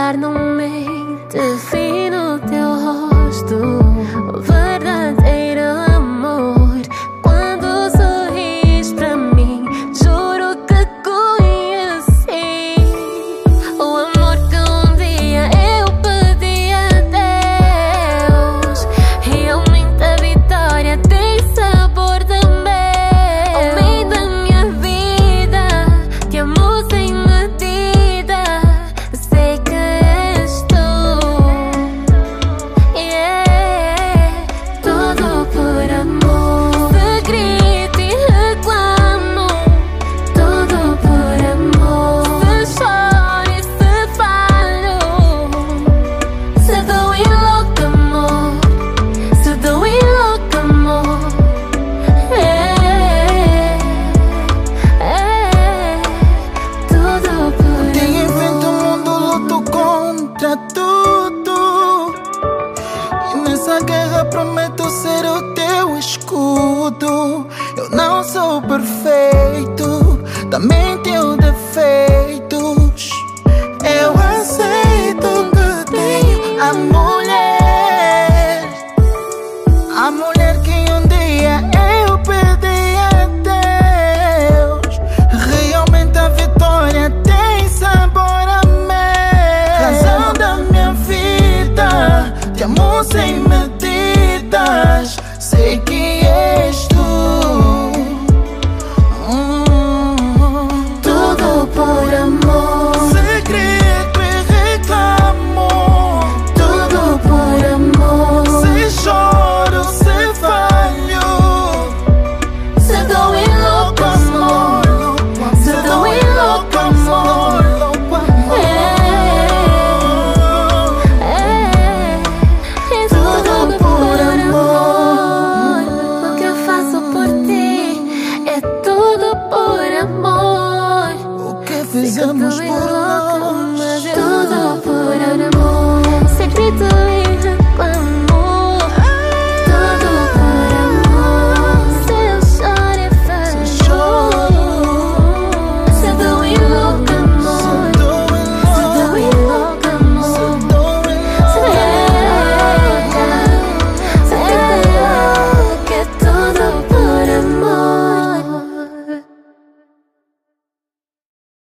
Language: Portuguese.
olhar não mente, vi no teu rosto o verdadeiro amor. Quando sorris pra mim, juro que conheci o amor que um dia eu pedi a Deus. Realmente a vitória tem sabor de mel. Homem da minha vida, te amo sem medida. Sei que és tu, yeah. Tudo por amor. Se grito e reclamo, tudo por amor. Se choro e se falho, se dou e louco amor, se dou e louco amor. Tudo por Tenho enfrento o mundo, luto contra tudo. E nessa guerra prometo ser o teu escudo. Eu não sou perfeito, também tenho defeitos. Eu aceito que tenho a mulher que um dia eu pedi a Deus. Realmente a vitória tem sabor a mel. Razão da minha vida, te amo sem medo.